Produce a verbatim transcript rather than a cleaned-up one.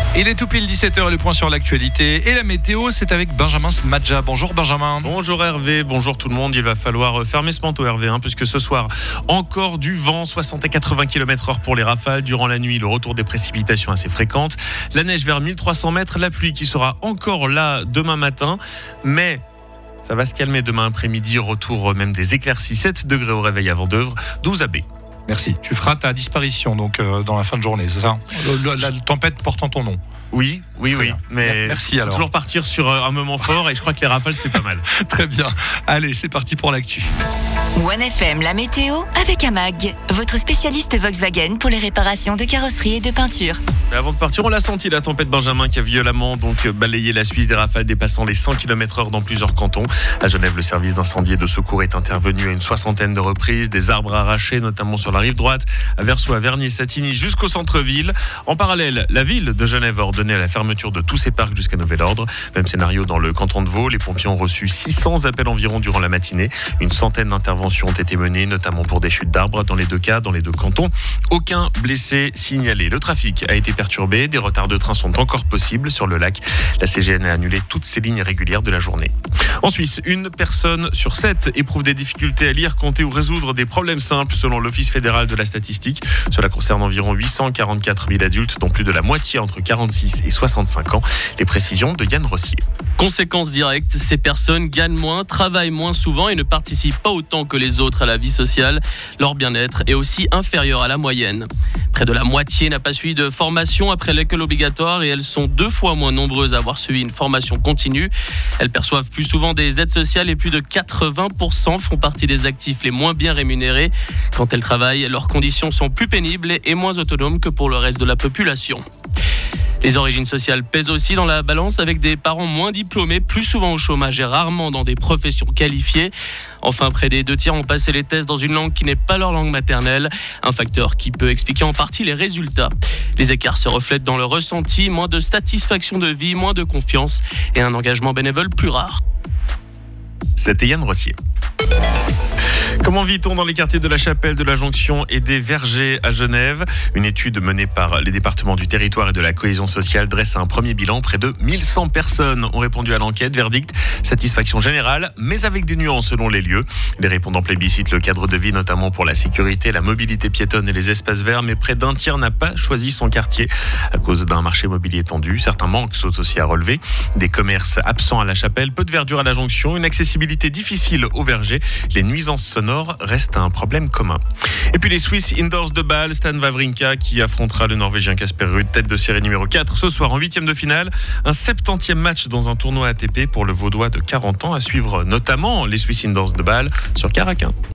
Il est tout pile dix-sept heures, le point sur l'actualité et la météo, c'est avec Benjamin Smadja. Bonjour Benjamin. Bonjour Hervé, bonjour tout le monde. Il va falloir fermer ce manteau Hervé, hein, puisque ce soir, encore du vent, soixante à quatre-vingts kilomètres heure pour les rafales. Durant la nuit, le retour des précipitations assez fréquentes. La neige vers mille trois cents mètres, la pluie qui sera encore là demain matin. Mais ça va se calmer demain après-midi, retour même des éclaircies. sept degrés au réveil à Vendeuvre, douze à B. Merci. Tu feras ta disparition donc euh, dans la fin de journée, c'est ça? le, le, La tempête portant ton nom. Oui, oui, Très oui. bien. Mais merci alors. Toujours partir sur un moment fort et je crois que les rafales c'était pas mal. Très bien. Allez, c'est parti pour l'actu. One F M, la météo avec Amag, votre spécialiste Volkswagen pour les réparations de carrosserie et de peinture. Mais avant de partir, on l'a senti, la tempête Benjamin qui a violemment donc balayé la Suisse, des rafales dépassant les cent kilomètres heure dans plusieurs cantons. À Genève, le service d'incendie et de secours est intervenu à une soixantaine de reprises. Des arbres arrachés, notamment sur la rive droite, à Versoix, Vernier, Satigny, jusqu'au centre-ville. En parallèle, la ville de Genève a ordonné la fermeture de tous ses parcs jusqu'à nouvel ordre. Même scénario dans le canton de Vaud. Les pompiers ont reçu six cents appels environ durant la matinée. Une centaine d'interventions ont été menées, notamment pour des chutes d'arbres dans les deux cas, dans les deux cantons. Aucun blessé signalé. Le trafic a été perturbé. Des retards de train sont encore possibles sur le lac. La C G N a annulé toutes ses lignes régulières de la journée. En Suisse, une personne sur sept éprouve des difficultés à lire, compter ou résoudre des problèmes simples selon l'Office fédéral de la statistique. Cela concerne environ huit cent quarante-quatre mille adultes, dont plus de la moitié entre quarante-six et soixante-cinq ans. Les précisions de Yann Rossier. Conséquence directe, ces personnes gagnent moins, travaillent moins souvent et ne participent pas autant que les autres à la vie sociale. Leur bien-être est aussi inférieur à la moyenne. Près de la moitié n'a pas suivi de formation après l'école obligatoire et elles sont deux fois moins nombreuses à avoir suivi une formation continue. Elles perçoivent plus souvent des aides sociales et plus de quatre-vingts pour cent font partie des actifs les moins bien rémunérés. Quand elles travaillent, leurs conditions sont plus pénibles et moins autonomes que pour le reste de la population. Les origines sociales pèsent aussi dans la balance avec des parents moins diplômés, plus souvent au chômage et rarement dans des professions qualifiées. Enfin, près des deux tiers ont passé les tests dans une langue qui n'est pas leur langue maternelle, un facteur qui peut expliquer en partie les résultats. Les écarts se reflètent dans le ressenti, moins de satisfaction de vie, moins de confiance et un engagement bénévole plus rare. C'était Yann Rossier. Comment vit-on dans les quartiers de la Chapelle, de la Jonction et des Vergers à Genève? Une étude menée par les départements du territoire et de la cohésion sociale dresse un premier bilan. Près de mille cent personnes ont répondu à l'enquête. Verdict, satisfaction générale, mais avec des nuances selon les lieux. Les répondants plébiscitent le cadre de vie, notamment pour la sécurité, la mobilité piétonne et les espaces verts, mais près d'un tiers n'a pas choisi son quartier à cause d'un marché immobilier tendu. Certains manques sont aussi à relever. Des commerces absents à la Chapelle, peu de verdure à la Jonction, une accessibilité difficile aux Vergers. Les nuisances sonores reste un problème commun. Et puis les Swiss Indoors de Bâle, Stan Wawrinka qui affrontera le Norvégien Casper Ruud, tête de série numéro quatre ce soir en huitième de finale. Un septantième match dans un tournoi A T P pour le Vaudois de quarante ans, à suivre notamment les Swiss Indoors de Bâle sur Caraquin.